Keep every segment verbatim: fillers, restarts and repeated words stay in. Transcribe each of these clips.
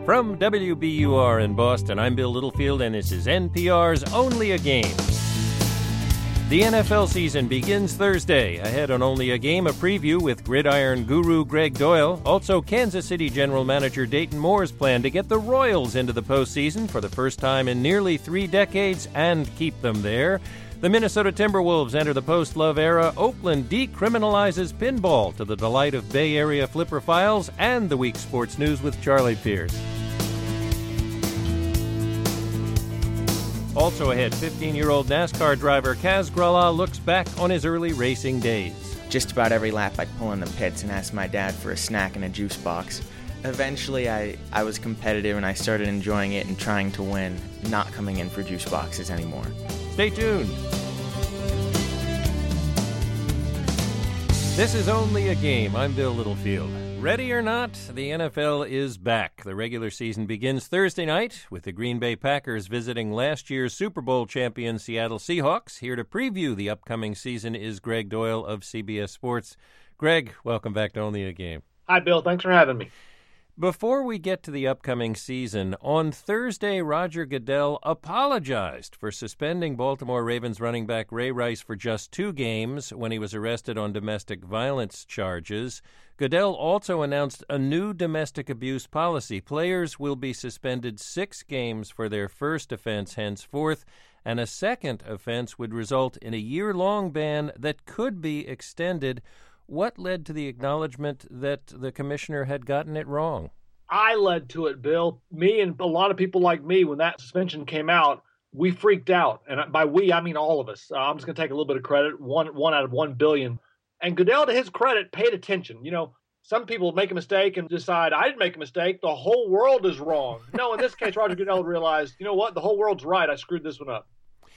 From W B U R in Boston, I'm Bill Littlefield, and this is N P R's Only a Game. The N F L season begins Thursday. Ahead on Only a Game, a preview with gridiron guru Greg Doyle. Also, Kansas City General Manager Dayton Moore's plan to get the Royals into the postseason for the first time in nearly three decades and keep them there. The Minnesota Timberwolves enter the post-Love era. Oakland decriminalizes pinball to the delight of Bay Area flipperphiles, and the week's sports news with Charlie Pierce. Also ahead, fifteen-year-old NASCAR driver Kaz Grala looks back on his early racing days. Just about every lap I'd pull in the pits and ask my dad for a snack and a juice box. Eventually I, I was competitive and I started enjoying it and trying to win, not coming in for juice boxes anymore. Stay tuned. This is Only a Game. I'm Bill Littlefield. Ready or not, the N F L is back. The regular season begins Thursday night with the Green Bay Packers visiting last year's Super Bowl champion Seattle Seahawks. Here to preview the upcoming season is Greg Doyle of C B S Sports. Greg, welcome back to Only a Game. Hi, Bill. Thanks for having me. Before we get to the upcoming season, on Thursday, Roger Goodell apologized for suspending Baltimore Ravens running back Ray Rice for just two games when he was arrested on domestic violence charges. Goodell also announced a new domestic abuse policy. Players will be suspended six games for their first offense henceforth, and a second offense would result in a year-long ban that could be extended. What led to the acknowledgement that the commissioner had gotten it wrong? I led to it, Bill. Me and a lot of people like me, when that suspension came out, we freaked out. And by we, I mean all of us. Uh, I'm just going to take a little bit of credit, one one out of one billion. And Goodell, to his credit, paid attention. You know, some people make a mistake and decide, I didn't make a mistake. The whole world is wrong. No, in this case, Roger Goodell realized, you know what? The whole world's right. I screwed this one up.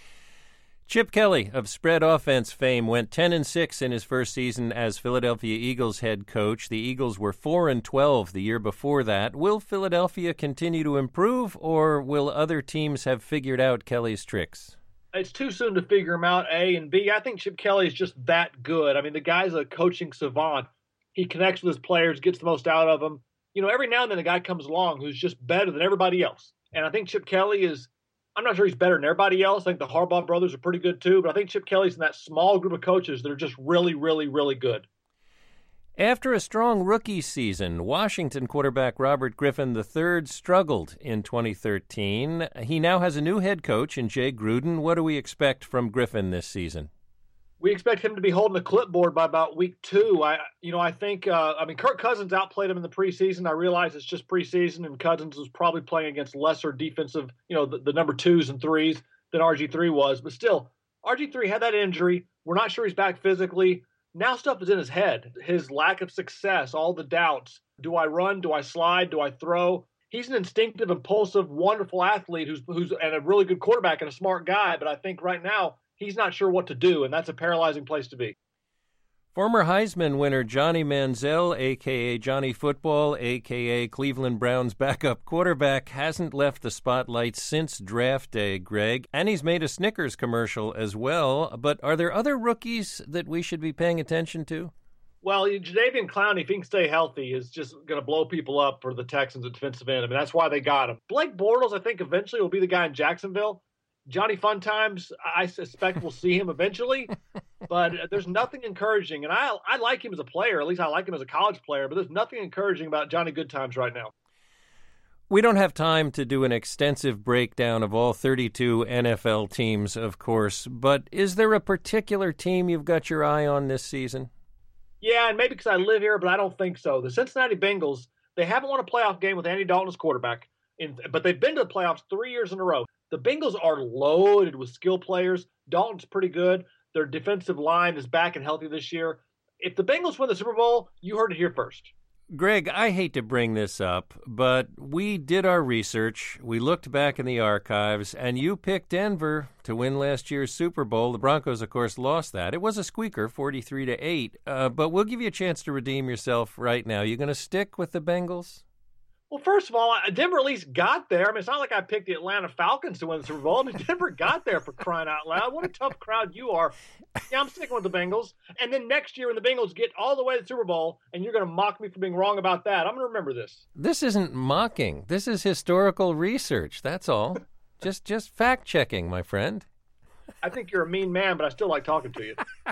Chip Kelly of spread offense fame went ten and six in his first season as Philadelphia Eagles head coach. The Eagles were four and twelve the year before that. Will Philadelphia continue to improve, or will other teams have figured out Kelly's tricks? It's too soon to figure him out, A, and B, I think Chip Kelly is just that good. I mean, the guy's a coaching savant. He connects with his players, gets the most out of them. You know, every now and then a guy comes along who's just better than everybody else. And I think Chip Kelly is, I'm not sure he's better than everybody else. I think the Harbaugh brothers are pretty good too, but I think Chip Kelly's in that small group of coaches that are just really, really, really good. After a strong rookie season, Washington quarterback Robert Griffin the third struggled in twenty thirteen. He now has a new head coach in Jay Gruden. What do we expect from Griffin this season? We expect him to be holding the clipboard by about week two. I, you know, I think, uh, I mean, Kirk Cousins outplayed him in the preseason. I realize it's just preseason, and Cousins was probably playing against lesser defensive, you know, the, the number twos and threes than R G three was. But still, R G three had that injury. We're not sure he's back physically. Now stuff is in his head. His lack of success, all the doubts. Do I run? Do I slide? Do I throw? He's an instinctive, impulsive, wonderful athlete who's who's and a really good quarterback and a smart guy. But I think right now, he's not sure what to do, and that's a paralyzing place to be. Former Heisman winner Johnny Manziel, a k a. Johnny Football, a k a. Cleveland Browns backup quarterback, hasn't left the spotlight since draft day, Greg. And he's made a Snickers commercial as well. But are there other rookies that we should be paying attention to? Well, Jadeveon Clowney, if he can stay healthy, is just going to blow people up for the Texans at defensive end. I mean, that's why they got him. Blake Bortles, I think, eventually will be the guy in Jacksonville. Johnny Funtimes, I suspect we'll see him eventually, but there's nothing encouraging. And I I like him as a player. At least I like him as a college player, but there's nothing encouraging about Johnny Goodtimes right now. We don't have time to do an extensive breakdown of all thirty-two N F L teams, of course, but is there a particular team you've got your eye on this season? Yeah, and maybe because I live here, but I don't think so. The Cincinnati Bengals, they haven't won a playoff game with Andy Dalton as quarterback, in, but they've been to the playoffs three years in a row. The Bengals are loaded with skill players. Dalton's pretty good. Their defensive line is back and healthy this year. If the Bengals win the Super Bowl, you heard it here first. Greg, I hate to bring this up, but we did our research. We looked back in the archives, and you picked Denver to win last year's Super Bowl. The Broncos, of course, lost that. It was a squeaker, forty-three to eight, uh, but we'll give you a chance to redeem yourself right now. You going to stick with the Bengals? Well, first of all, Denver at least got there. I mean, it's not like I picked the Atlanta Falcons to win the Super Bowl. I mean, Denver got there, for crying out loud. What a tough crowd you are. Yeah, I'm sticking with the Bengals. And then next year when the Bengals get all the way to the Super Bowl and you're going to mock me for being wrong about that, I'm going to remember this. This isn't mocking. This is historical research. That's all. just just fact-checking, my friend. I think you're a mean man, but I still like talking to you.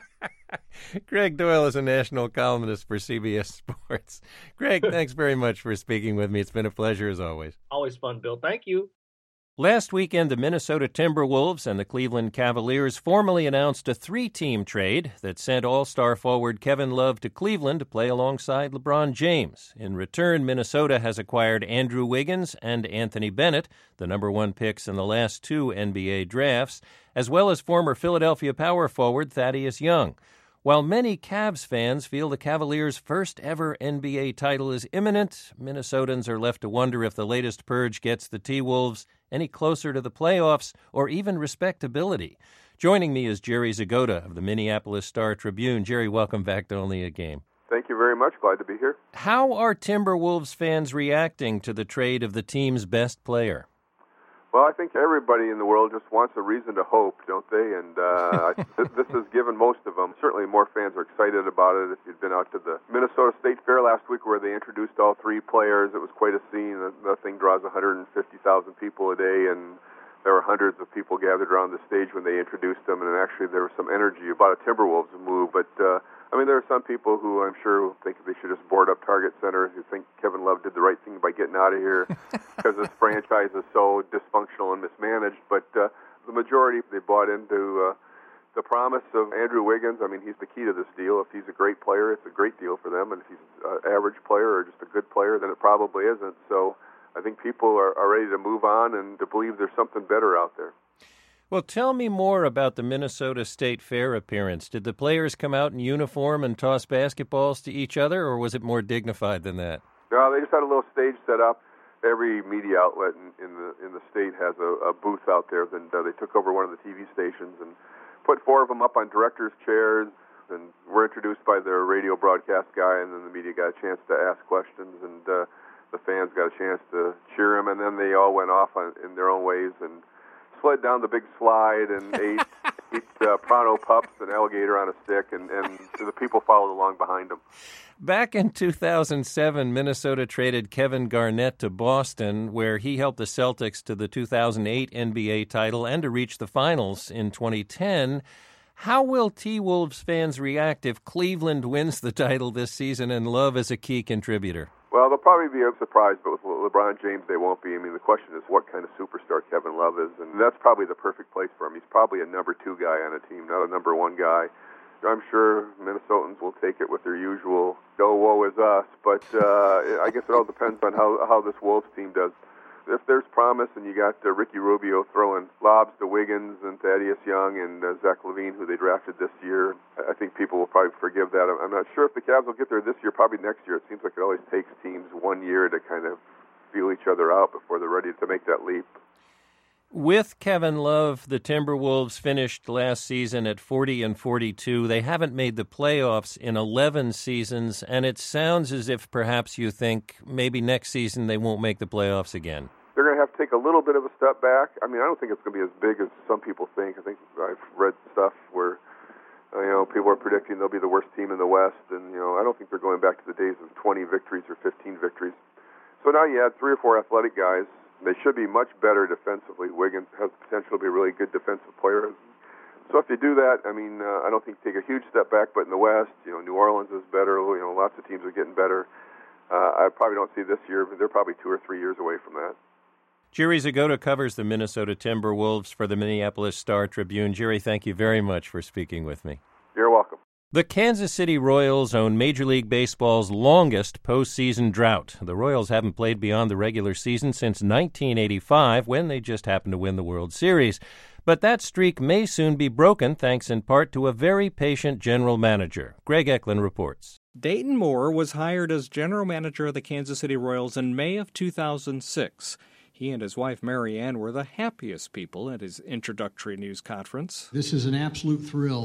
Greg Doyle is a national columnist for C B S Sports. Greg, thanks very much for speaking with me. It's been a pleasure as always. Always fun, Bill. Thank you. Last weekend, the Minnesota Timberwolves and the Cleveland Cavaliers formally announced a three-team trade that sent All-Star forward Kevin Love to Cleveland to play alongside LeBron James. In return, Minnesota has acquired Andrew Wiggins and Anthony Bennett, the number one picks in the last two N B A drafts, as well as former Philadelphia power forward Thaddeus Young. While many Cavs fans feel the Cavaliers' first-ever N B A title is imminent, Minnesotans are left to wonder if the latest purge gets the T-Wolves any closer to the playoffs or even respectability. Joining me is Jerry Zgoda of the Minneapolis Star-Tribune. Jerry, welcome back to Only a Game. Thank you very much. Glad to be here. How are Timberwolves fans reacting to the trade of the team's best player? Well, I think everybody in the world just wants a reason to hope, don't they? And uh, this has given most of them. Certainly more fans are excited about it. If you'd been out to the Minnesota State Fair last week where they introduced all three players, it was quite a scene. The thing draws one hundred fifty thousand people a day, and there were hundreds of people gathered around the stage when they introduced them, and actually there was some energy about a Timberwolves move. But, uh, I mean, there are some people who I'm sure think they should just board up Target Center, who think Kevin Love did the right thing by getting out of here because this franchise is so dysfunctional and mismanaged. But uh, the majority, they bought into uh, the promise of Andrew Wiggins. I mean, he's the key to this deal. If he's a great player, it's a great deal for them. And if he's an average player or just a good player, then it probably isn't. So I think people are, are ready to move on and to believe there's something better out there. Well, tell me more about the Minnesota State Fair appearance. Did the players come out in uniform and toss basketballs to each other, or was it more dignified than that? No, they just had a little stage set up. Every media outlet in, in the in the state has a, a booth out there. Then uh, they took over one of the T V stations and put four of them up on directors' chairs, and were introduced by their radio broadcast guy, and then the media got a chance to ask questions, and uh, the fans got a chance to cheer them, and then they all went off on, in their own ways and slid down the big slide and ate, ate uh, Pronto pups and alligator on a stick, and, and the people followed along behind them. Back in two thousand seven, Minnesota traded Kevin Garnett to Boston, where he helped the Celtics to the two thousand eight N B A title and to reach the finals in twenty ten. How will T-Wolves fans react if Cleveland wins the title this season and Love is a key contributor? Well, they'll probably be surprised, but with LeBron James, they won't be. I mean, the question is what kind of superstar Kevin Love is, and that's probably the perfect place for him. He's probably a number two guy on a team, not a number one guy. I'm sure Minnesotans will take it with their usual, oh, woe is us, but uh, I guess it all depends on how, how this Wolves team does. If there's promise, and you got uh, Ricky Rubio throwing lobs to Wiggins and Thaddeus Young and uh, Zach LaVine, who they drafted this year, I think people will probably forgive that. I'm not sure if the Cavs will get there this year, probably next year. It seems like it always takes teams one year to kind of feel each other out before they're ready to make that leap. With Kevin Love, the Timberwolves finished last season at forty and forty-two. They haven't made the playoffs in eleven seasons, and it sounds as if perhaps you think maybe next season they won't make the playoffs again. They're going to have to take a little bit of a step back. I mean, I don't think it's going to be as big as some people think. I think I've read stuff where, uh, you know, people are predicting they'll be the worst team in the West, and, you know, I don't think they're going back to the days of twenty victories or fifteen victories. So now you add three or four athletic guys. They should be much better defensively. Wiggins has the potential to be a really good defensive player. So if they do that, I mean, uh, I don't think they take a huge step back, but in the West, you know, New Orleans is better. You know, lots of teams are getting better. Uh, I probably don't see this year, but they're probably two or three years away from that. Jerry Zgoda covers the Minnesota Timberwolves for the Minneapolis Star-Tribune. Jerry, thank you very much for speaking with me. You're welcome. The Kansas City Royals own Major League Baseball's longest postseason drought. The Royals haven't played beyond the regular season since nineteen eighty-five, when they just happened to win the World Series. But that streak may soon be broken, thanks in part to a very patient general manager. Greg Eklund reports. Dayton Moore was hired as general manager of the Kansas City Royals in May of two thousand six. He and his wife, Mary Ann, were the happiest people at his introductory news conference. This is an absolute thrill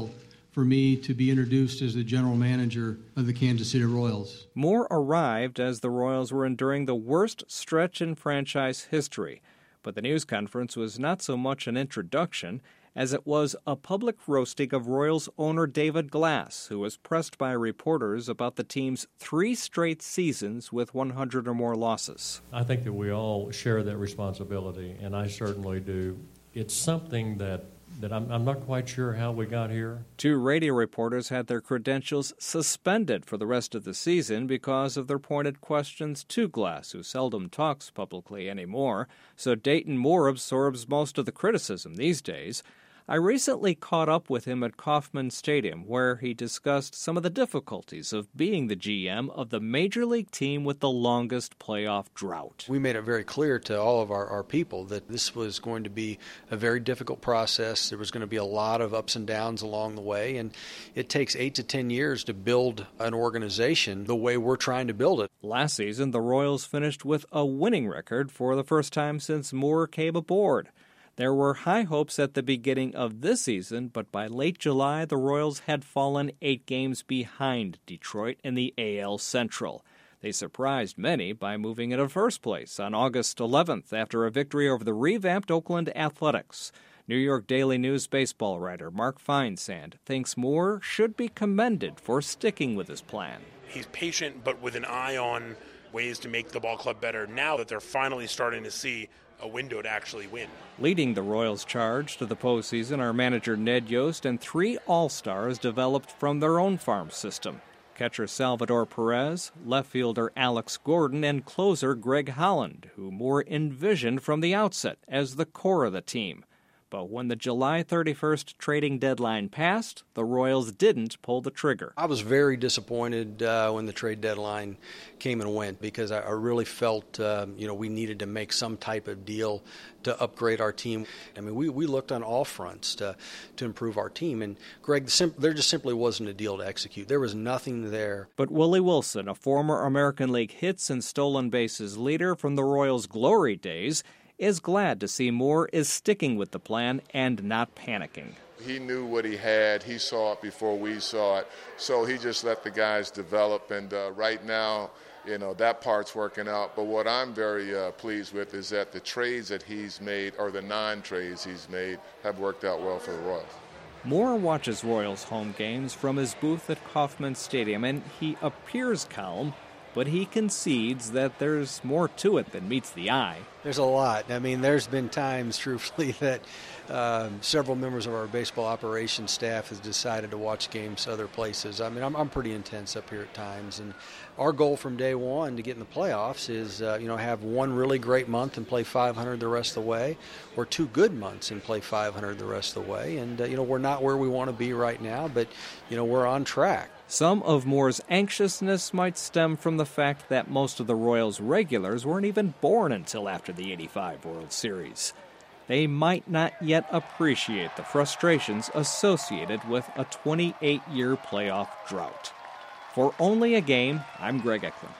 for me to be introduced as the general manager of the Kansas City Royals. Moore arrived as the Royals were enduring the worst stretch in franchise history, but the news conference was not so much an introduction as it was a public roasting of Royals owner David Glass, who was pressed by reporters about the team's three straight seasons with one hundred or more losses. I think that we all share that responsibility, and I certainly do. It's something that that I'm, I'm not quite sure how we got here. Two radio reporters had their credentials suspended for the rest of the season because of their pointed questions to Glass, who seldom talks publicly anymore, so Dayton Moore absorbs most of the criticism these days. I recently caught up with him at Kauffman Stadium, where he discussed some of the difficulties of being the G M of the Major League team with the longest playoff drought. We made it very clear to all of our, our people that this was going to be a very difficult process. There was going to be a lot of ups and downs along the way, and it takes eight to ten years to build an organization the way we're trying to build it. Last season, the Royals finished with a winning record for the first time since Moore came aboard. There were high hopes at the beginning of this season, but by late July, the Royals had fallen eight games behind Detroit in the A L Central. They surprised many by moving into first place on August eleventh after a victory over the revamped Oakland Athletics. New York Daily News baseball writer Mark Feinsand thinks Moore should be commended for sticking with his plan. He's patient, but with an eye on ways to make the ball club better now that they're finally starting to see a window to actually win. Leading the Royals' charge to the postseason are manager Ned Yost and three All-Stars developed from their own farm system. Catcher Salvador Perez, left fielder Alex Gordon, and closer Greg Holland, who Moore envisioned from the outset as the core of the team. But when the July thirty-first trading deadline passed, the Royals didn't pull the trigger. I was very disappointed uh, when the trade deadline came and went because I, I really felt uh, you know we needed to make some type of deal to upgrade our team. I mean, we, we looked on all fronts to to improve our team, and Greg, sim- there just simply wasn't a deal to execute. There was nothing there. But Willie Wilson, a former American League hits and stolen bases leader from the Royals' glory days, is glad to see Moore is sticking with the plan and not panicking. He knew what he had. He saw it before we saw it. So he just let the guys develop. And uh, right now, you know, that part's working out. But what I'm very uh, pleased with is that the trades that he's made, or the non-trades he's made, have worked out well for the Royals. Moore watches Royals home games from his booth at Kauffman Stadium, and he appears calm, but he concedes that there's more to it than meets the eye. There's a lot. I mean, there's been times, truthfully, that um, several members of our baseball operations staff has decided to watch games other places. I mean, I'm, I'm pretty intense up here at times, and our goal from day one to get in the playoffs is, uh, you know, have one really great month and play five hundred the rest of the way, or two good months and play five hundred the rest of the way. And, uh, you know, we're not where we want to be right now, but, you know, we're on track. Some of Moore's anxiousness might stem from the fact that most of the Royals' regulars weren't even born until after the eighty-five World Series. They might not yet appreciate the frustrations associated with a twenty-eight-year playoff drought. For Only a Game, I'm Greg Eklund.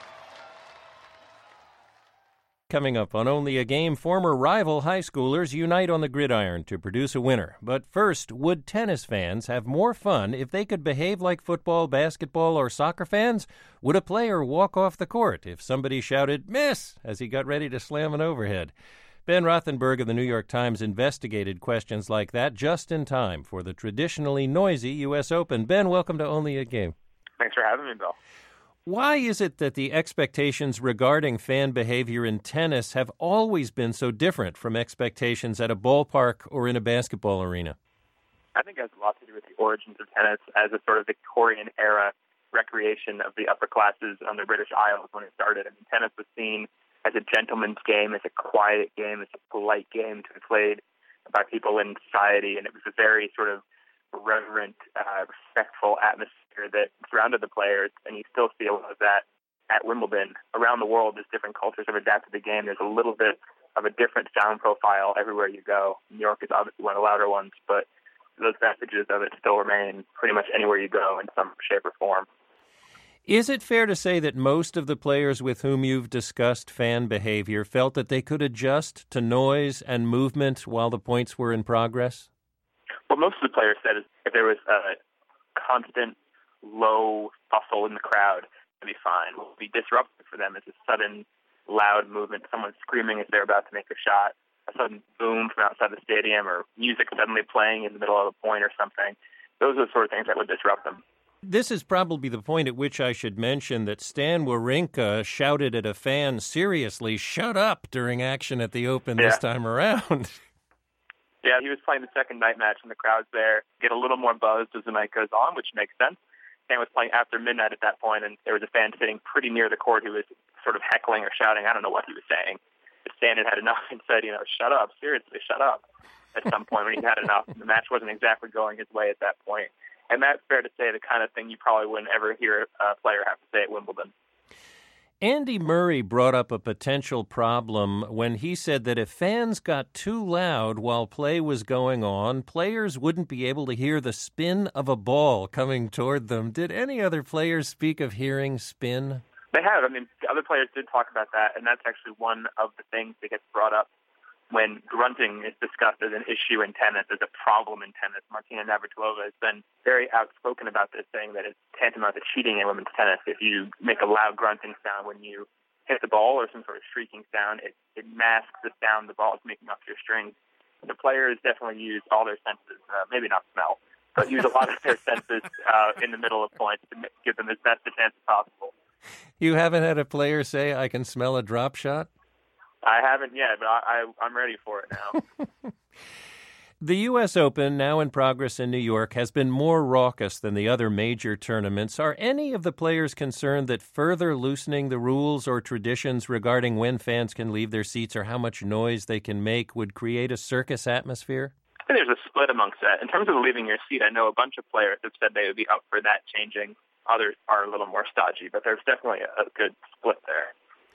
Coming up on Only a Game, former rival high schoolers unite on the gridiron to produce a winner. But first, would tennis fans have more fun if they could behave like football, basketball, or soccer fans? Would a player walk off the court if somebody shouted, "Miss!" as he got ready to slam an overhead? Ben Rothenberg of the New York Times investigated questions like that just in time for the traditionally noisy U S Open. Ben, welcome to Only a Game. Thanks for having me, Bill. Why is it that the expectations regarding fan behavior in tennis have always been so different from expectations at a ballpark or in a basketball arena? I think it has a lot to do with the origins of tennis as a sort of Victorian-era recreation of the upper classes on the British Isles when it started. I mean, tennis was seen as a gentleman's game, as a quiet game, as a polite game to be played by people in society, and it was a very sort of reverent, uh, respectful atmosphere that surrounded the players, and you still see a lot of that at Wimbledon. Around the world, as different cultures have adapted the game, there's a little bit of a different sound profile everywhere you go. New York is obviously one of the louder ones, but those vestiges of it still remain pretty much anywhere you go in some shape or form. Is it fair to say that most of the players with whom you've discussed fan behavior felt that they could adjust to noise and movement while the points were in progress? What most of the players said is if there was a, constant low bustle in the crowd to be fine. What will be disruptive for them is a sudden loud movement, someone screaming as they're about to make a shot, a sudden boom from outside the stadium, or music suddenly playing in the middle of a point or something. Those are the sort of things that would disrupt them. This is probably the point at which I should mention that Stan Wawrinka shouted at a fan seriously, "Shut up," during action at the Open yeah. this time around. Yeah, he was playing the second night match, and the crowds there get a little more buzzed as the night goes on, which makes sense. Stan was playing after midnight at that point, and there was a fan sitting pretty near the court who was sort of heckling or shouting. I don't know what he was saying. But Stan had had enough and said, you know, shut up, seriously, shut up, at some point when he had enough. The match wasn't exactly going his way at that point. And that's fair to say the kind of thing you probably wouldn't ever hear a player have to say at Wimbledon. Andy Murray brought up a potential problem when he said that if fans got too loud while play was going on, players wouldn't be able to hear the spin of a ball coming toward them. Did any other players speak of hearing spin? They have. I mean, other players did talk about that, and that's actually one of the things that gets brought up when grunting is discussed as an issue in tennis, as a problem in tennis. Martina Navratilova has been very outspoken about this, saying that it's tantamount to cheating in women's tennis. If you make a loud grunting sound when you hit the ball or some sort of shrieking sound, it, it masks the sound the ball is making off your strings. The players definitely use all their senses, uh, maybe not smell, but use a lot of their senses uh, in the middle of points to give them as best a chance as possible. You haven't had a player say, "I can smell a drop shot"? I haven't yet, but I, I, I'm ready for it now. The U S Open, now in progress in New York, has been more raucous than the other major tournaments. Are any of the players concerned that further loosening the rules or traditions regarding when fans can leave their seats or how much noise they can make would create a circus atmosphere? I think there's a split amongst that. In terms of leaving your seat, I know a bunch of players have said they would be up for that changing. Others are a little more stodgy, but there's definitely a, a good split there.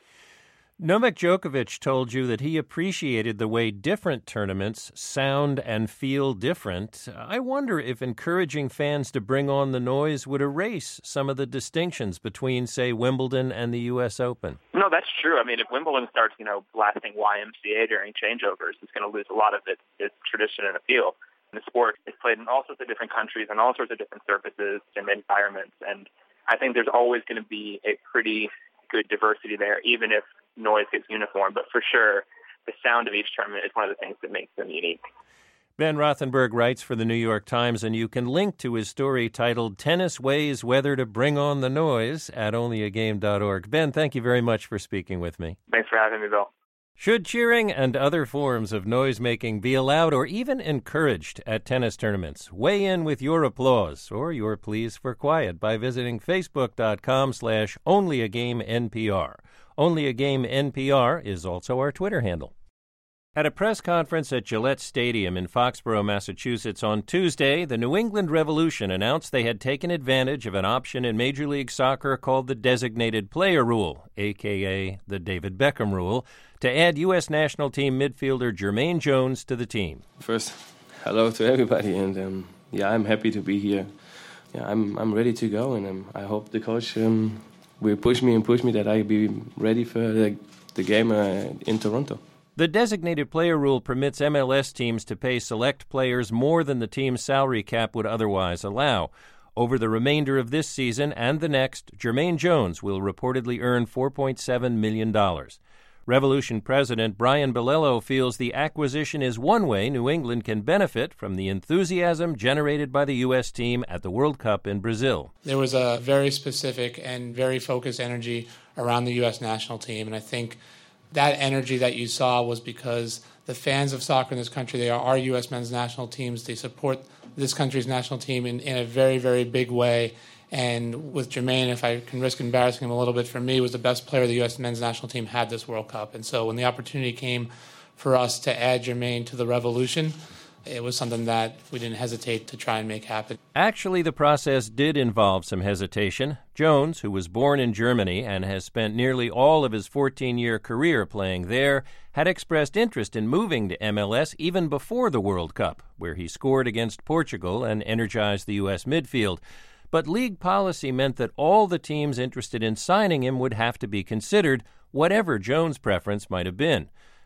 Novak Djokovic told you that he appreciated the way different tournaments sound and feel different. I wonder if encouraging fans to bring on the noise would erase some of the distinctions between, say, Wimbledon and the U S Open. No, that's true. I mean, if Wimbledon starts, you know, blasting Y M C A during changeovers, it's going to lose a lot of its, its tradition and appeal. The sport is played in all sorts of different countries and all sorts of different surfaces and environments, and I think there's always going to be a pretty good diversity there, even if noise gets uniform. But for sure, the sound of each tournament is one of the things that makes them unique. Ben Rothenberg writes for the New York Times, and you can link to his story titled "Tennis Ways Whether to Bring on the Noise" at only a game dot org. Ben, thank you very much for speaking with me. Thanks for having me, Bill. Should cheering and other forms of noise-making be allowed or even encouraged at tennis tournaments? Weigh in with your applause or your pleas for quiet by visiting facebook.com slash onlyaGameNPR. Only a Game N P R is also our Twitter handle. At a press conference at Gillette Stadium in Foxborough, Massachusetts on Tuesday, the New England Revolution announced they had taken advantage of an option in Major League Soccer called the Designated Player Rule, a k a the David Beckham Rule, to add U S national team midfielder Jermaine Jones to the team. First, hello to everybody, and um, yeah, I'm happy to be here. Yeah, I'm I'm ready to go, and um, I hope the coach um, will push me and push me that I be ready for the, the game uh, in Toronto. The designated player rule permits M L S teams to pay select players more than the team's salary cap would otherwise allow. Over the remainder of this season and the next, Jermaine Jones will reportedly earn four point seven million dollars. Revolution President Brian Bilello feels the acquisition is one way New England can benefit from the enthusiasm generated by the U S team at the World Cup in Brazil. There was a very specific and very focused energy around the U S national team, and I think that energy that you saw was because the fans of soccer in this country, they are our U S men's national teams. They support this country's national team in, in a very, very big way. And with Jermaine, if I can risk embarrassing him a little bit, for me, was the best player the U S men's national team had this World Cup. And so when the opportunity came for us to add Jermaine to the Revolution, it was something that we didn't hesitate to try and make happen. Actually, the process did involve some hesitation. Jones, who was born in Germany and has spent nearly all of his fourteen-year career playing there, had expressed interest in moving to M L S even before the World Cup, where he scored against Portugal and energized the U S midfield. But league policy meant that all the teams interested in signing him would have to be considered, whatever Jones' preference might have been.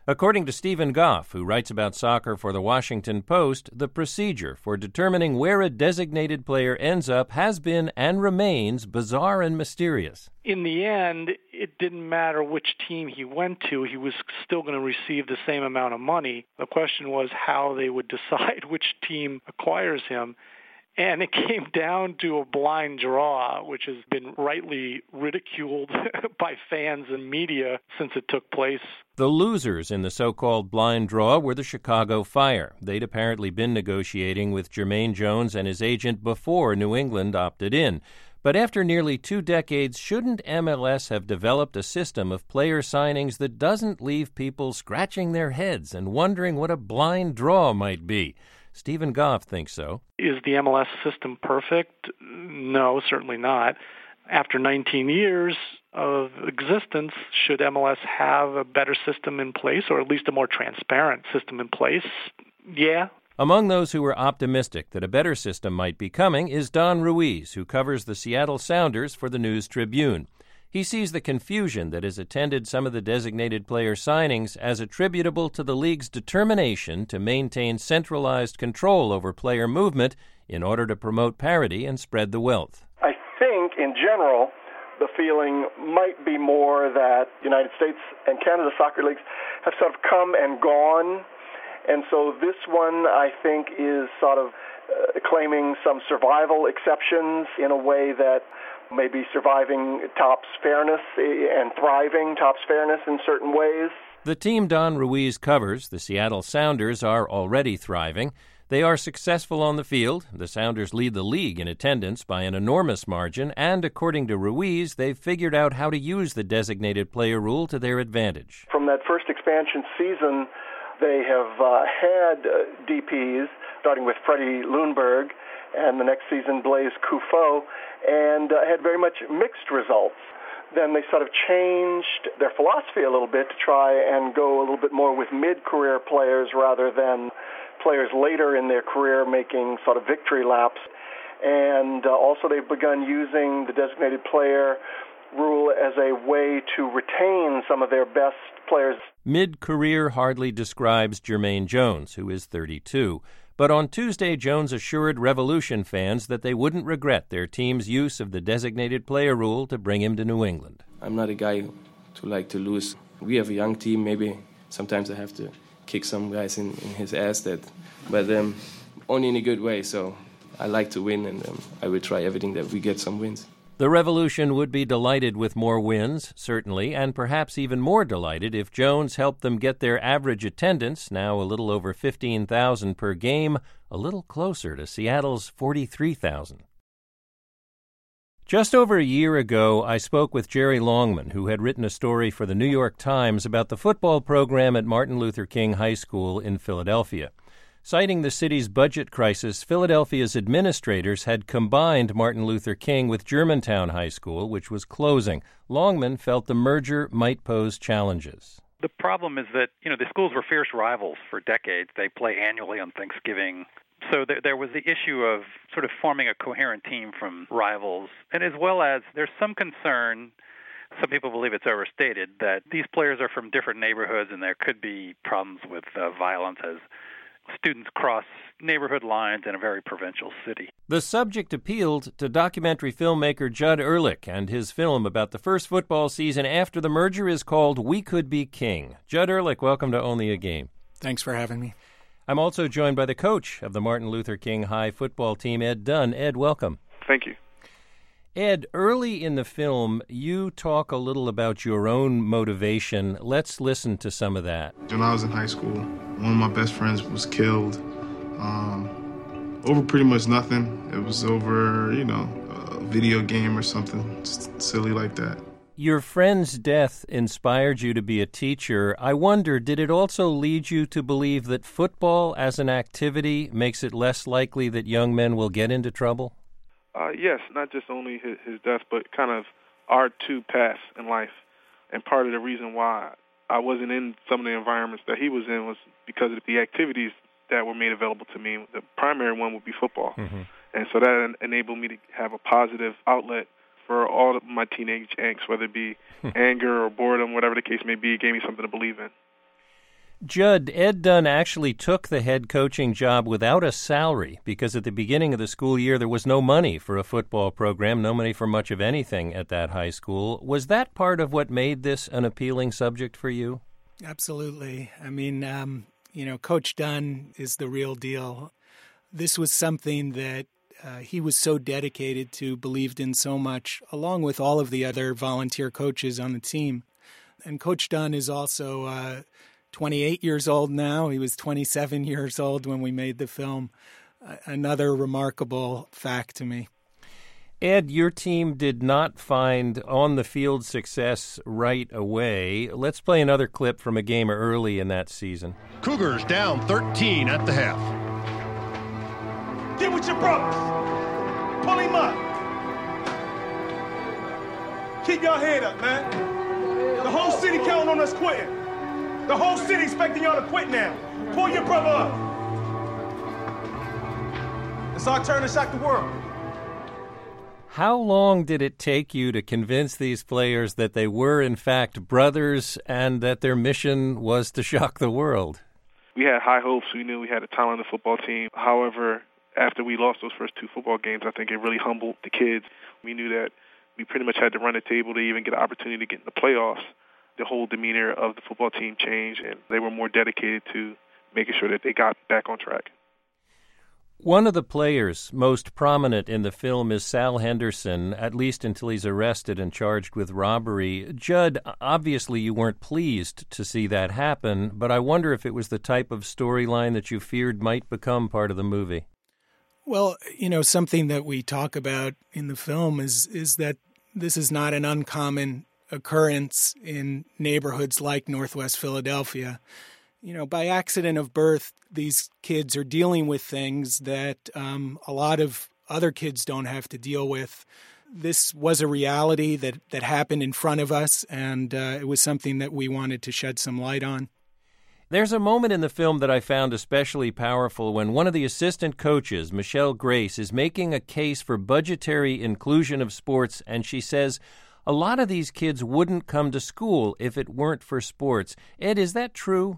According to Stephen Goff, who writes about soccer for the Washington Post, the procedure for determining where a designated player ends up has been and remains bizarre and mysterious. In the end, it didn't matter which team he went to. He was still going to receive the same amount of money. The question was how they would decide which team acquires him. And it came down to a blind draw, which has been rightly ridiculed by fans and media since it took place. The losers in the so-called blind draw were the Chicago Fire. They'd apparently been negotiating with Jermaine Jones and his agent before New England opted in. But after nearly two decades, shouldn't M L S have developed a system of player signings that doesn't leave people scratching their heads and wondering what a blind draw might be? Stephen Goff thinks so. Is the M L S system perfect? No, certainly not. After nineteen years of existence, should M L S have a better system in place, or at least a more transparent system in place? Yeah. Among those who are optimistic that a better system might be coming is Don Ruiz, who covers the Seattle Sounders for the News Tribune. He sees the confusion that has attended some of the designated player signings as attributable to the league's determination to maintain centralized control over player movement in order to promote parity and spread the wealth. I think, in general, the feeling might be more that the United States and Canada soccer leagues have sort of come and gone. And so this one, I think, is sort of uh, claiming some survival exceptions in a way that maybe surviving tops fairness and thriving tops fairness in certain ways. The team Don Ruiz covers, the Seattle Sounders, are already thriving. They are successful on the field. The Sounders lead the league in attendance by an enormous margin, and according to Ruiz, they've figured out how to use the designated player rule to their advantage. From that first expansion season, they have uh, had uh, D Ps, starting with Freddie Lundberg, and the next season Blaise Couffaut, and uh, had very much mixed results. Then they sort of changed their philosophy a little bit to try and go a little bit more with mid-career players rather than players later in their career making sort of victory laps. And uh, also they've begun using the designated player rule as a way to retain some of their best players. Mid-career hardly describes Jermaine Jones, who is thirty-two. But on Tuesday, Jones assured Revolution fans that they wouldn't regret their team's use of the designated player rule to bring him to New England. I'm not a guy to like to lose. We have a young team. Maybe sometimes I have to kick some guys in, in his ass, that, but um, only in a good way. So I like to win, and um, I will try everything that we get some wins. The Revolution would be delighted with more wins, certainly, and perhaps even more delighted if Jones helped them get their average attendance, now a little over fifteen thousand per game, a little closer to Seattle's forty-three thousand. Just over a year ago, I spoke with Jerry Longman, who had written a story for the New York Times about the football program at Martin Luther King High School in Philadelphia. Citing the city's budget crisis, Philadelphia's administrators had combined Martin Luther King with Germantown High School, which was closing. Longman felt the merger might pose challenges. The problem is that, you know, the schools were fierce rivals for decades. They play annually on Thanksgiving. So there, there was the issue of sort of forming a coherent team from rivals, and as well as there's some concern, some people believe it's overstated, that these players are from different neighborhoods and there could be problems with uh, violence as students cross neighborhood lines in a very provincial city. The subject appealed to documentary filmmaker Judd Ehrlich, and his film about the first football season after the merger is called We Could Be King. Judd Ehrlich, welcome to Only a Game. Thanks for having me. I'm also joined by the coach of the Martin Luther King High football team, Ed Dunn. Ed, welcome. Thank you. Ed, early in the film, you talk a little about your own motivation. Let's listen to some of that. When I was in high school, one of my best friends was killed um, over pretty much nothing. It was over, you know, a video game or something just silly like that. Your friend's death inspired you to be a teacher. I wonder, did it also lead you to believe that football as an activity makes it less likely that young men will get into trouble? Uh, yes, not just only his, his death, but kind of our two paths in life. And part of the reason why I wasn't in some of the environments that he was in was because of the activities that were made available to me. The primary one would be football. Mm-hmm. And so that enabled me to have a positive outlet for all of my teenage angst, whether it be anger or boredom, whatever the case may be. It gave me something to believe in. Judd, Ed Dunn actually took the head coaching job without a salary because at the beginning of the school year there was no money for a football program, no money for much of anything at that high school. Was that part of what made this an appealing subject for you? Absolutely. I mean, um, you know, Coach Dunn is the real deal. This was something that uh, he was so dedicated to, believed in so much, along with all of the other volunteer coaches on the team. And Coach Dunn is also uh, twenty-eight years old now. He was twenty-seven years old when we made the film. Uh, another remarkable fact to me. Ed, your team did not find on-the-field success right away. Let's play another clip from a game early in that season. Cougars down thirteen at the half. Get with your brothers. Pull him up. Keep your head up, man. The whole city counting on us quitting. The whole city expecting y'all to quit now. Pull your brother up. It's our turn to shock the world. How long did it take you to convince these players that they were, in fact, brothers and that their mission was to shock the world? We had high hopes. We knew we had a talented football team. However, after we lost those first two football games, I think it really humbled the kids. We knew that we pretty much had to run the table to even get an opportunity to get in the playoffs. The whole demeanor of the football team changed, and they were more dedicated to making sure that they got back on track. One of the players most prominent in the film is Sal Henderson, at least until he's arrested and charged with robbery. Judd, obviously you weren't pleased to see that happen, but I wonder if it was the type of storyline that you feared might become part of the movie. Well, you know, something that we talk about in the film is is that this is not an uncommon occurrence in neighborhoods like Northwest Philadelphia. You know, by accident of birth, these kids are dealing with things that um, a lot of other kids don't have to deal with. This was a reality that, that happened in front of us, and uh, it was something that we wanted to shed some light on. There's a moment in the film that I found especially powerful when one of the assistant coaches, Michelle Grace, is making a case for budgetary inclusion of sports, and she says, a lot of these kids wouldn't come to school if it weren't for sports. Ed, is that true?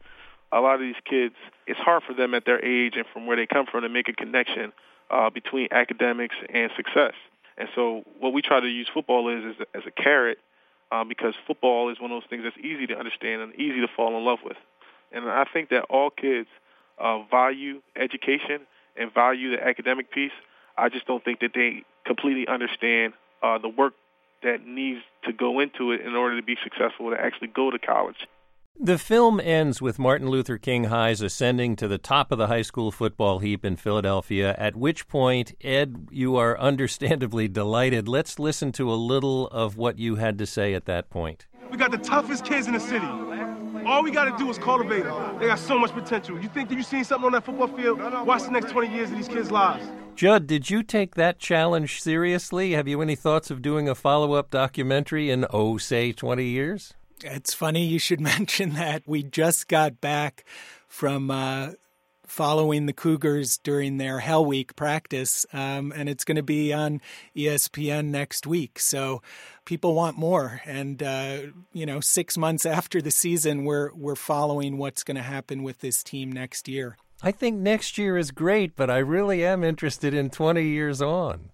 A lot of these kids, it's hard for them at their age and from where they come from to make a connection uh, between academics and success. And so what we try to use football is, is as a carrot uh, because football is one of those things that's easy to understand and easy to fall in love with. And I think that all kids uh, value education and value the academic piece. I just don't think that they completely understand uh, the work that needs to go into it in order to be successful, to actually go to college. The film ends with Martin Luther King Highs ascending to the top of the high school football heap in Philadelphia, at which point, Ed, you are understandably delighted. Let's listen to a little of what you had to say at that point. We got the toughest kids in the city. All we got to do is cultivate them. They got so much potential. You think that you've seen something on that football field? Watch the next twenty years of these kids' lives. Judd, did you take that challenge seriously? Have you any thoughts of doing a follow-up documentary in, oh, say, twenty years? It's funny you should mention that. We just got back from uh, following the Cougars during their Hell Week practice, um, and it's going to be on E S P N next week. So people want more. And, uh, you know, six months after the season, we're, we're following what's going to happen with this team next year. I think next year is great, but I really am interested in twenty years on.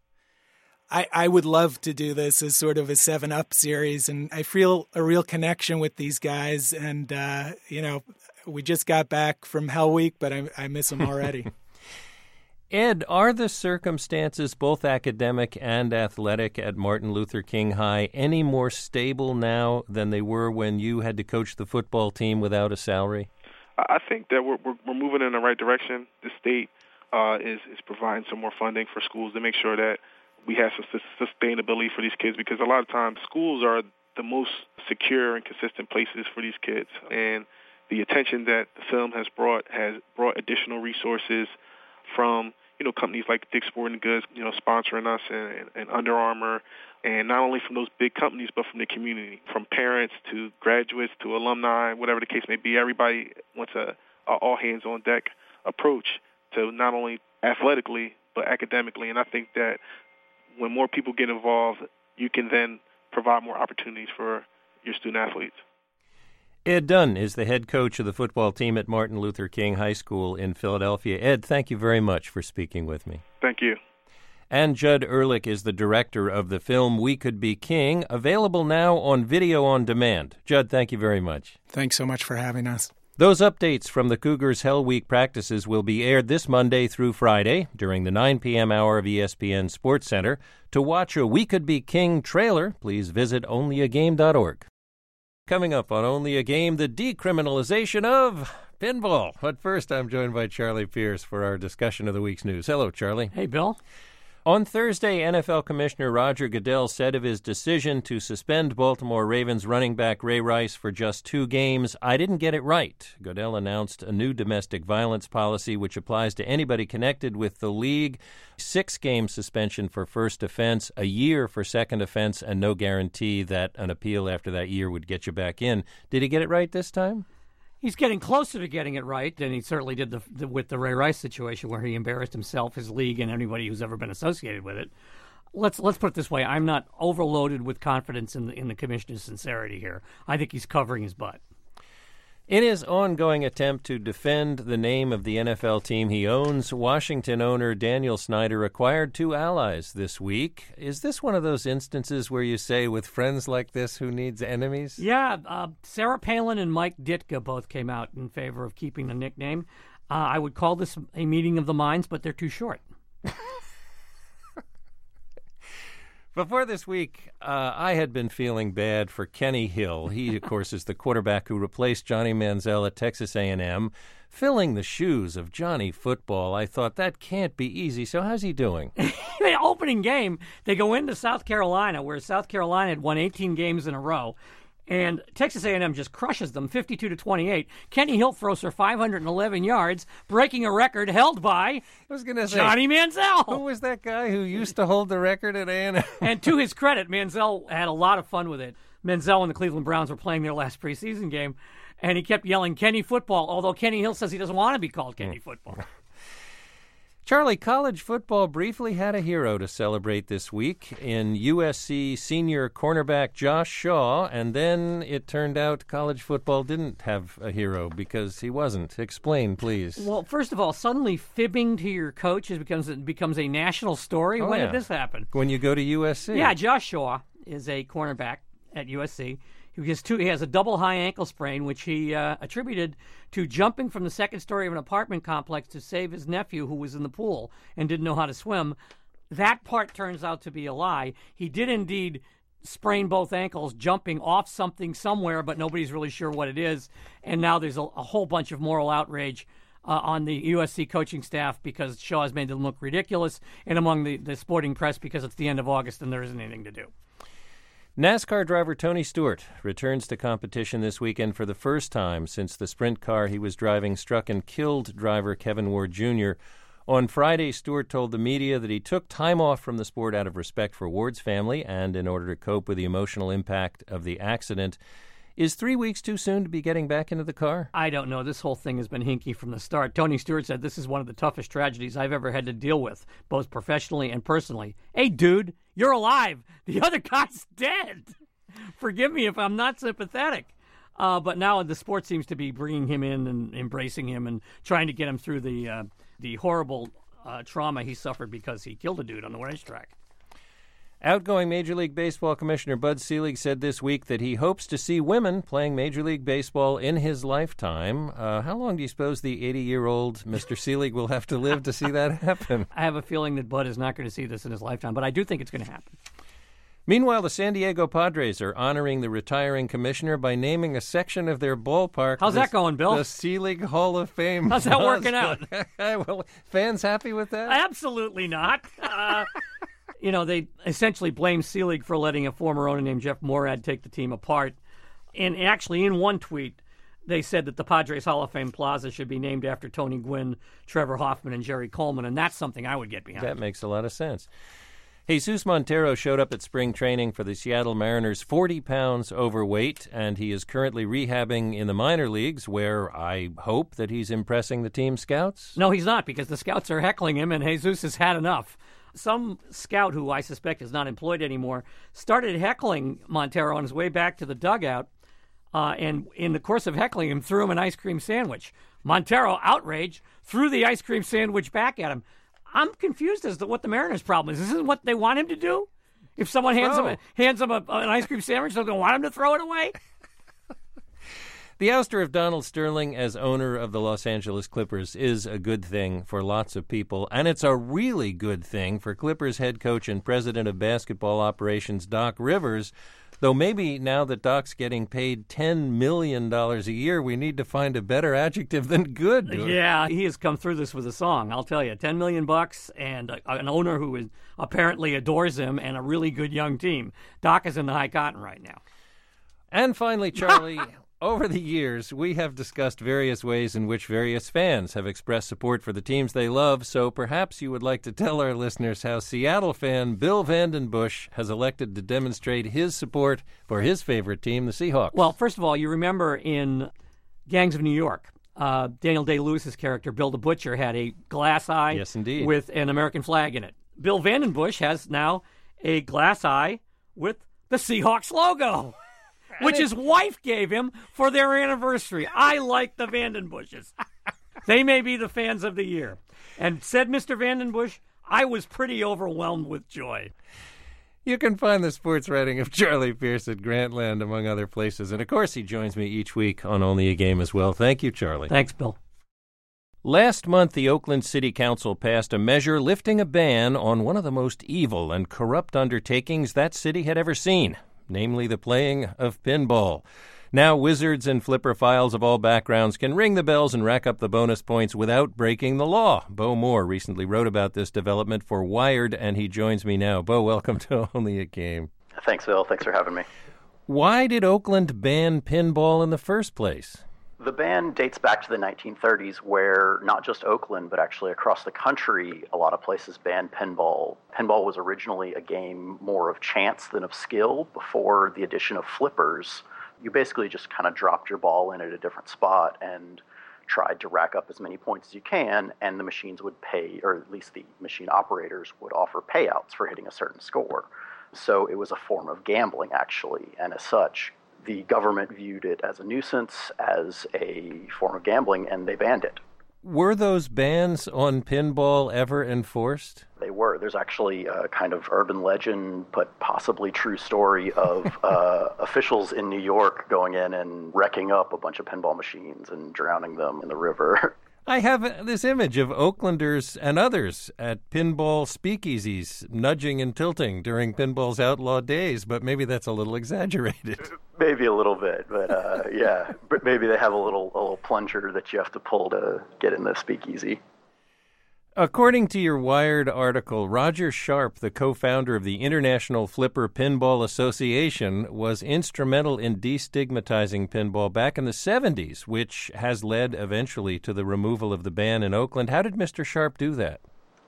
I, I would love to do this as sort of a seven up series, and I feel a real connection with these guys. And, uh, you know, we just got back from Hell Week, but I, I miss them already. Ed, are the circumstances, both academic and athletic, at Martin Luther King High any more stable now than they were when you had to coach the football team without a salary? I think that we're, we're, we're moving in the right direction. The state uh, is, is providing some more funding for schools to make sure that we have some sustainability for these kids, because a lot of times schools are the most secure and consistent places for these kids. And the attention that the film has brought has brought additional resources from, you know, companies like Dick's Sporting Goods, you know, sponsoring us, and, and Under Armour, and not only from those big companies, but from the community, from parents to graduates to alumni, whatever the case may be. Everybody wants a, a all-hands-on-deck approach to not only athletically, but academically. And I think that when more people get involved, you can then provide more opportunities for your student athletes. Ed Dunn is the head coach of the football team at Martin Luther King High School in Philadelphia. Ed, thank you very much for speaking with me. Thank you. And Judd Ehrlich is the director of the film We Could Be King, available now on video on demand. Judd, thank you very much. Thanks so much for having us. Those updates from the Cougars' Hell Week practices will be aired this Monday through Friday during the nine p.m. hour of E S P N Sports Center. To watch a We Could Be King trailer, please visit only a game dot org. Coming up on Only a Game, the decriminalization of pinball. But first, I'm joined by Charlie Pierce for our discussion of the week's news. Hello, Charlie. Hey, Bill. On Thursday, N F L Commissioner Roger Goodell said of his decision to suspend Baltimore Ravens running back Ray Rice for just two games, "I didn't get it right." Goodell announced a new domestic violence policy which applies to anybody connected with the league. Six-game suspension for first offense, a year for second offense, and no guarantee that an appeal after that year would get you back in. Did he get it right this time? He's getting closer to getting it right than he certainly did the, the, with the Ray Rice situation, where he embarrassed himself, his league, and anybody who's ever been associated with it. Let's let's put it this way: I'm not overloaded with confidence in the, in the commissioner's sincerity here. I think he's covering his butt. In his ongoing attempt to defend the name of the N F L team he owns, Washington owner Daniel Snyder acquired two allies this week. Is this one of those instances where you say, with friends like this, who needs enemies? Yeah, uh, Sarah Palin and Mike Ditka both came out in favor of keeping the nickname. Uh, I would call this a meeting of the minds, but they're too short. Before this week, uh, I had been feeling bad for Kenny Hill. He, of course, is the quarterback who replaced Johnny Manziel at Texas A and M. Filling the shoes of Johnny Football, I thought that can't be easy. So how's he doing? The opening game, they go into South Carolina, where South Carolina had won eighteen games in a row. And Texas A and M just crushes them, fifty-two to twenty-eight. Kenny Hill throws for five hundred eleven yards, breaking a record held by I was gonna say, Johnny Manziel. Who was that guy who used to hold the record at A and M? And to his credit, Manziel had a lot of fun with it. Manziel and the Cleveland Browns were playing their last preseason game, and he kept yelling Kenny Football, although Kenny Hill says he doesn't want to be called Kenny Football. Charlie, college football briefly had a hero to celebrate this week in U S C senior cornerback Josh Shaw, and then it turned out college football didn't have a hero because he wasn't. Explain, please. Well, first of all, suddenly fibbing to your coach is becomes becomes a national story. Oh, when yeah. did this happen? When you go to U S C. Yeah, Josh Shaw is a cornerback at U S C. He has, two, he has a double high ankle sprain, which he uh, attributed to jumping from the second story of an apartment complex to save his nephew, who was in the pool and didn't know how to swim. That part turns out to be a lie. He did indeed sprain both ankles jumping off something somewhere, but nobody's really sure what it is. And now there's a, a whole bunch of moral outrage uh, on the U S C coaching staff because Shaw has made them look ridiculous, and among the, the sporting press because it's the end of August and there isn't anything to do. NASCAR driver Tony Stewart returns to competition this weekend for the first time since the sprint car he was driving struck and killed driver Kevin Ward Junior On Friday, Stewart told the media that he took time off from the sport out of respect for Ward's family and in order to cope with the emotional impact of the accident. Is three weeks too soon to be getting back into the car? I don't know. This whole thing has been hinky from the start. Tony Stewart said this is one of the toughest tragedies I've ever had to deal with, both professionally and personally. Hey, dude, you're alive. The other guy's dead. Forgive me if I'm not sympathetic. Uh, but now the sport seems to be bringing him in and embracing him and trying to get him through the uh, the horrible uh, trauma he suffered because he killed a dude on the racetrack. Outgoing Major League Baseball Commissioner Bud Selig said this week that he hopes to see women playing Major League Baseball in his lifetime. Uh, how long do you suppose the eighty-year-old Mister Selig will have to live to see that happen? I have a feeling that Bud is not going to see this in his lifetime, but I do think it's going to happen. Meanwhile, the San Diego Padres are honoring the retiring commissioner by naming a section of their ballpark. How's the, that going, Bill? The Selig Hall of Fame. How's that working out? Well, fans happy with that? Absolutely not. Uh, you know, they essentially blame Selig for letting a former owner named Jeff Morad take the team apart. And actually, in one tweet, they said that the Padres Hall of Fame Plaza should be named after Tony Gwynn, Trevor Hoffman, and Jerry Coleman, and that's something I would get behind. That makes a lot of sense. Jesus Montero showed up at spring training for the Seattle Mariners forty pounds overweight, and he is currently rehabbing in the minor leagues, where I hope that he's impressing the team scouts. No, he's not, because the scouts are heckling him, and Jesus has had enough. Some scout, who I suspect is not employed anymore, started heckling Montero on his way back to the dugout uh, and in the course of heckling him, threw him an ice cream sandwich. Montero, outraged, threw the ice cream sandwich back at him. I'm confused as to what the Mariners' problem is. This is what they want him to do? If someone hands him, a, hands him a, an ice cream sandwich, they're going to want him to throw it away? The ouster of Donald Sterling as owner of the Los Angeles Clippers is a good thing for lots of people, and it's a really good thing for Clippers head coach and president of basketball operations Doc Rivers, though maybe now that Doc's getting paid ten million dollars a year, we need to find a better adjective than good. Yeah, he has come through this with a song, I'll tell you. ten million bucks and a, an owner who is, apparently adores him and a really good young team. Doc is in the high cotton right now. And finally, Charlie... Over the years, we have discussed various ways in which various fans have expressed support for the teams they love, so perhaps you would like to tell our listeners how Seattle fan Bill VandenBussche has elected to demonstrate his support for his favorite team, the Seahawks. Well, first of all, you remember in Gangs of New York, uh, Daniel Day-Lewis's character, Bill the Butcher, had a glass eye yes, indeed. with an American flag in it. Bill VandenBussche has now a glass eye with the Seahawks logo, which his wife gave him for their anniversary. I like the VandenBussches. They may be the fans of the year. And said Mister VandenBussche, I was pretty overwhelmed with joy. You can find the sports writing of Charlie Pierce at Grantland, among other places. And, of course, he joins me each week on Only a Game as well. Thank you, Charlie. Thanks, Bill. Last month, the Oakland City Council passed a measure lifting a ban on one of the most evil and corrupt undertakings that city had ever seen, namely the playing of pinball. Now, wizards and flipperphiles of all backgrounds can ring the bells and rack up the bonus points without breaking the law. Bo Moore recently wrote about this development for Wired, and he joins me now. Bo, welcome to Only a Game. Thanks, Phil. Thanks for having me. Why did Oakland ban pinball in the first place? The ban dates back to the nineteen thirties, where not just Oakland, but actually across the country, a lot of places banned pinball. Pinball was originally a game more of chance than of skill. Before the addition of flippers, you basically just kind of dropped your ball in at a different spot and tried to rack up as many points as you can, and the machines would pay, or at least the machine operators would offer payouts for hitting a certain score. So it was a form of gambling, actually, and as such, the government viewed it as a nuisance, as a form of gambling, and they banned it. Were those bans on pinball ever enforced? They were. There's actually a kind of urban legend, but possibly true story of uh, officials in New York going in and wrecking up a bunch of pinball machines and drowning them in the river. I have this image of Oaklanders and others at pinball speakeasies nudging and tilting during pinball's outlaw days, but maybe that's a little exaggerated. Maybe a little bit, but uh, yeah, but maybe they have a little a little plunger that you have to pull to get in the speakeasy. According to your Wired article, Roger Sharp, the co-founder of the International Flipper Pinball Association, was instrumental in destigmatizing pinball back in the seventies, which has led eventually to the removal of the ban in Oakland. How did Mister Sharp do that?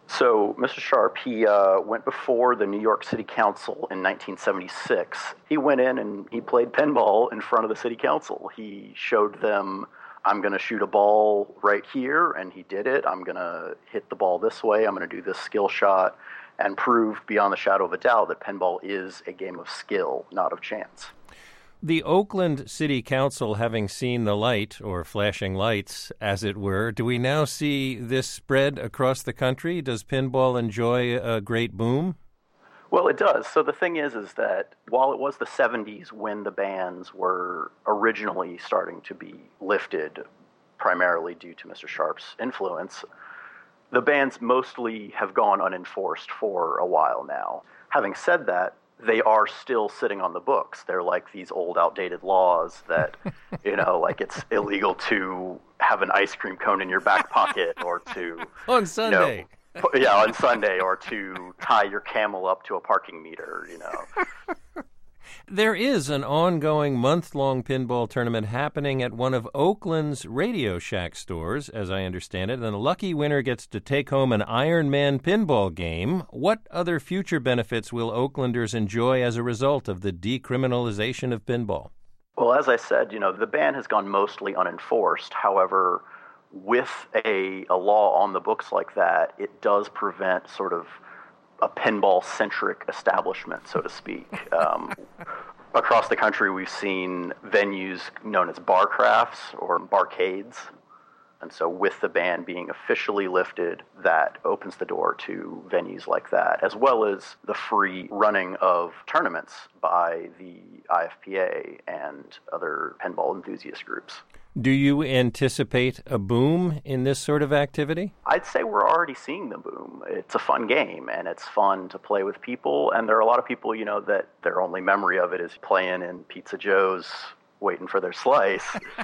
So Mister Sharp, he uh, went before the New York City Council in nineteen seventy-six. He went in and he played pinball in front of the City Council. He showed them, I'm going to shoot a ball right here, and he did it. I'm going to hit the ball this way. I'm going to do this skill shot, and prove beyond the shadow of a doubt that pinball is a game of skill, not of chance. The Oakland City Council having seen the light, or flashing lights, as it were, do we now see this spread across the country? Does pinball enjoy a great boom? Well, it does. So the thing is, is that while it was the seventies when the bans were originally starting to be lifted, primarily due to Mister Sharp's influence, the bans mostly have gone unenforced for a while now. Having said that, they are still sitting on the books. They're like these old, outdated laws that, you know, like it's illegal to have an ice cream cone in your back pocket or to... On Sunday. You know, yeah, on Sunday, or to tie your camel up to a parking meter, you know. There is an ongoing month-long pinball tournament happening at one of Oakland's Radio Shack stores, as I understand it, and the lucky winner gets to take home an Iron Man pinball game. What other future benefits will Oaklanders enjoy as a result of the decriminalization of pinball? Well, as I said, you know, the ban has gone mostly unenforced. However, with a, a law on the books like that, it does prevent sort of a pinball-centric establishment, so to speak. Um, Across the country, we've seen venues known as bar crafts or barcades. And so with the ban being officially lifted, that opens the door to venues like that, as well as the free running of tournaments by the I F P A and other pinball enthusiast groups. Do you anticipate a boom in this sort of activity? I'd say we're already seeing the boom. It's a fun game, and it's fun to play with people. And there are a lot of people, you know, that their only memory of it is playing in Pizza Joe's, waiting for their slice.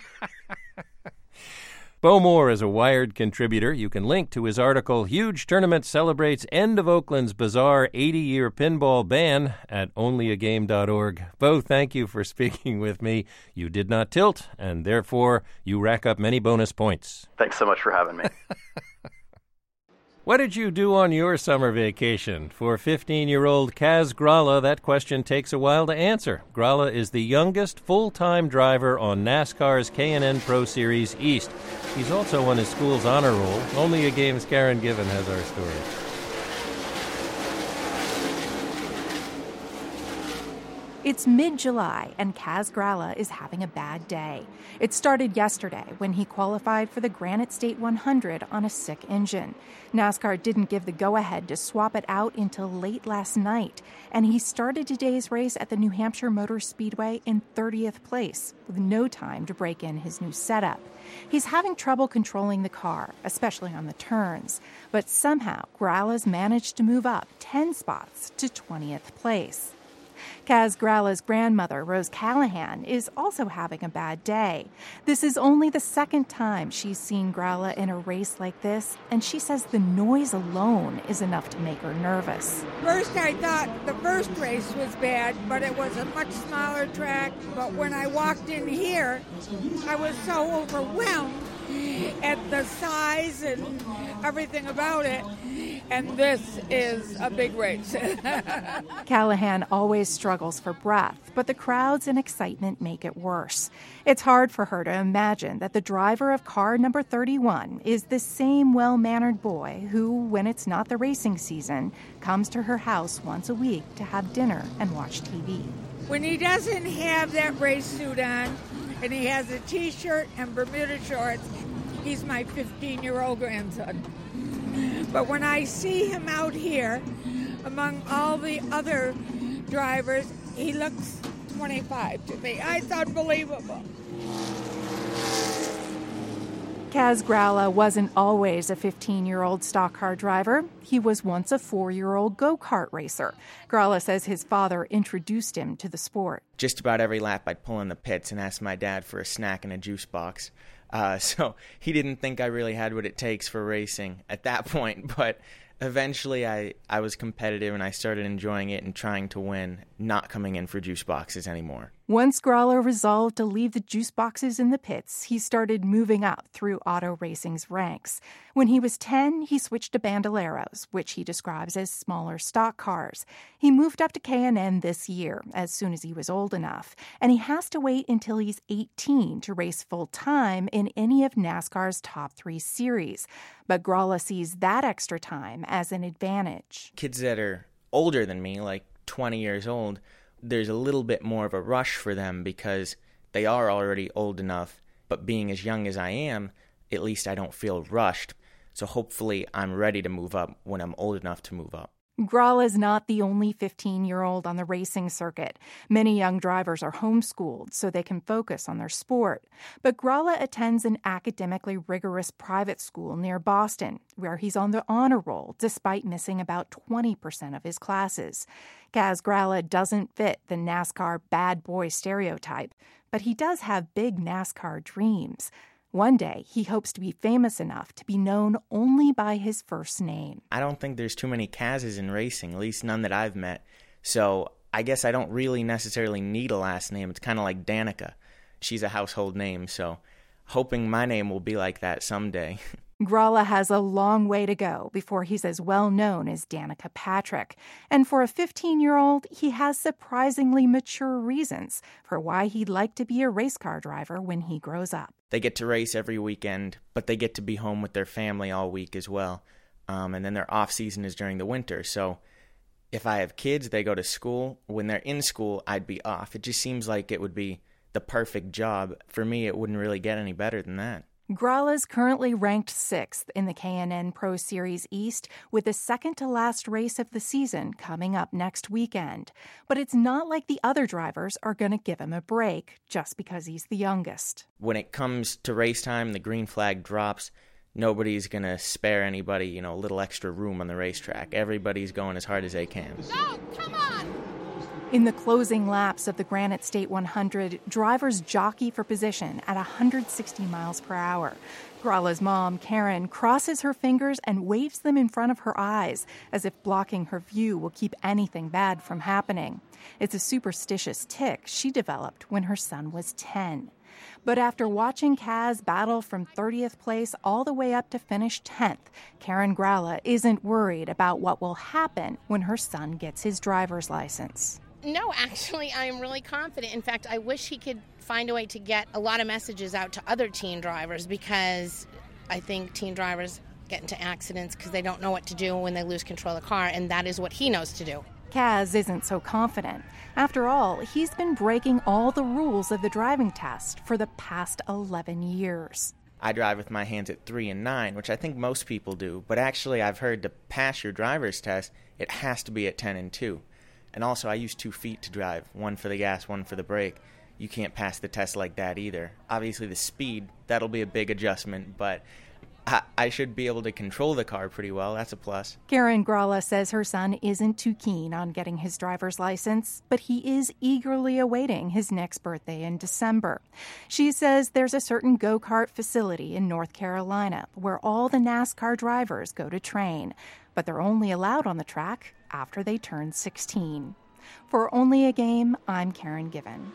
Bo Moore is a Wired contributor. You can link to his article, Huge Tournament Celebrates End of Oakland's Bizarre eighty-Year Pinball Ban, at only a game dot org. Bo, thank you for speaking with me. You did not tilt, and therefore you rack up many bonus points. Thanks so much for having me. What did you do on your summer vacation? For fifteen-year-old Kaz Gralla, that question takes a while to answer. Gralla is the youngest full-time driver on NASCAR's K and N Pro Series East. He's also on his school's honor roll. Only a Game's Karen Given has our story. It's mid-July, and Kaz Gralla is having a bad day. It started yesterday when he qualified for the Granite State one hundred on a sick engine. NASCAR didn't give the go-ahead to swap it out until late last night, and he started today's race at the New Hampshire Motor Speedway in thirtieth place, with no time to break in his new setup. He's having trouble controlling the car, especially on the turns, but somehow Gralla's managed to move up ten spots to twentieth place. Kaz Gralla's grandmother, Rose Callahan, is also having a bad day. This is only the second time she's seen Gralla in a race like this, and she says the noise alone is enough to make her nervous. First, I thought the first race was bad, but it was a much smaller track. But when I walked in here, I was so overwhelmed at the size and everything about it. And this is a big race. Callahan always struggles for breath, but the crowds and excitement make it worse. It's hard for her to imagine that the driver of car number thirty-one is the same well-mannered boy who, when it's not the racing season, comes to her house once a week to have dinner and watch T V. When he doesn't have that race suit on and he has a T-shirt and Bermuda shorts, he's my fifteen-year-old grandson. But when I see him out here among all the other drivers, he looks twenty-five to me. It's unbelievable. Kaz Gralla wasn't always a fifteen-year-old stock car driver. He was once a four-year-old go-kart racer. Gralla says his father introduced him to the sport. Just about every lap I'd pull in the pits and ask my dad for a snack and a juice box. Uh, so he didn't think I really had what it takes for racing at that point, but eventually I, I was competitive and I started enjoying it and trying to win, not coming in for juice boxes anymore. Once Gralla resolved to leave the juice boxes in the pits, he started moving up through auto racing's ranks. When he was ten, he switched to Bandoleros, which he describes as smaller stock cars. He moved up to K and N this year, as soon as he was old enough, and he has to wait until he's eighteen to race full-time in any of NASCAR's top three series. But Gralla sees that extra time as an advantage. Kids that are older than me, like twenty years old, there's a little bit more of a rush for them because they are already old enough, but being as young as I am, at least I don't feel rushed. So hopefully I'm ready to move up when I'm old enough to move up. Gralla's not the only fifteen-year-old on the racing circuit. Many young drivers are homeschooled so they can focus on their sport. But Gralla attends an academically rigorous private school near Boston, where he's on the honor roll despite missing about twenty percent of his classes. Kaz Gralla doesn't fit the NASCAR bad boy stereotype, but he does have big NASCAR dreams. One day, he hopes to be famous enough to be known only by his first name. I don't think there's too many Kazes in racing, at least none that I've met. So I guess I don't really necessarily need a last name. It's kind of like Danica. She's a household name, so hoping my name will be like that someday. Gralla has a long way to go before he's as well known as Danica Patrick. And for a fifteen-year-old, he has surprisingly mature reasons for why he'd like to be a race car driver when he grows up. They get to race every weekend, but they get to be home with their family all week as well. Um, and then their off season is during the winter. So If I have kids, they go to school. When they're in school, I'd be off. It just seems like it would be the perfect job. For me, it wouldn't really get any better than that. Grala's currently ranked sixth in the K and N Pro Series East, with the second-to-last race of the season coming up next weekend. But it's not like the other drivers are going to give him a break just because he's the youngest. When it comes to race time, the green flag drops. Nobody's going to spare anybody, you know, a little extra room on the racetrack. Everybody's going as hard as they can. Go, come on! In the closing laps of the Granite State one hundred, drivers jockey for position at one hundred sixty miles per hour. Grala's mom, Karen, crosses her fingers and waves them in front of her eyes, as if blocking her view will keep anything bad from happening. It's a superstitious tic she developed when her son was ten. But after watching Kaz battle from thirtieth place all the way up to finish tenth, Karen Grala isn't worried about what will happen when her son gets his driver's license. No, actually, I am really confident. In fact, I wish he could find a way to get a lot of messages out to other teen drivers, because I think teen drivers get into accidents because they don't know what to do when they lose control of the car, and that is what he knows to do. Kaz isn't so confident. After all, he's been breaking all the rules of the driving test for the past eleven years. I drive with my hands at three and nine, which I think most people do, but actually I've heard to pass your driver's test, it has to be at ten and two. And also, I use two feet to drive, one for the gas, one for the brake. You can't pass the test like that either. Obviously, the speed, that'll be a big adjustment, but I, I should be able to control the car pretty well. That's a plus. Karen Grala says her son isn't too keen on getting his driver's license, but he is eagerly awaiting his next birthday in December. She says there's a certain go-kart facility in North Carolina where all the NASCAR drivers go to train, but they're only allowed on the track after they turn sixteen. For Only a Game, I'm Karen Given.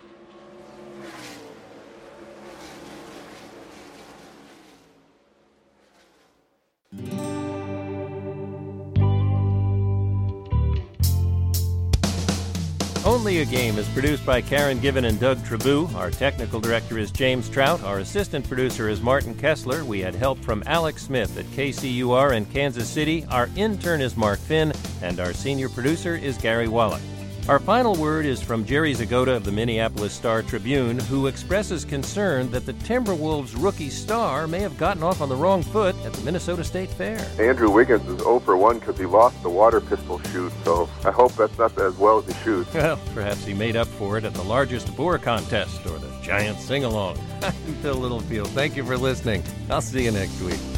Only a Game is produced by Karen Given and Doug Trabue. Our technical director is James Trout. Our assistant producer is Martin Kessler. We had help from Alex Smith at K C U R in Kansas City. Our intern is Mark Finn, and our senior producer is Gary Wallach. Our final word is from Jerry Zgoda of the Minneapolis Star-Tribune, who expresses concern that the Timberwolves rookie star may have gotten off on the wrong foot at the Minnesota State Fair. Andrew Wiggins is zero for one because he lost the water pistol shoot, so I hope that's not as well as he shoots. Well, perhaps he made up for it at the largest boar contest or the giant sing-along. I'm Phil Littlefield. Thank you for listening. I'll see you next week.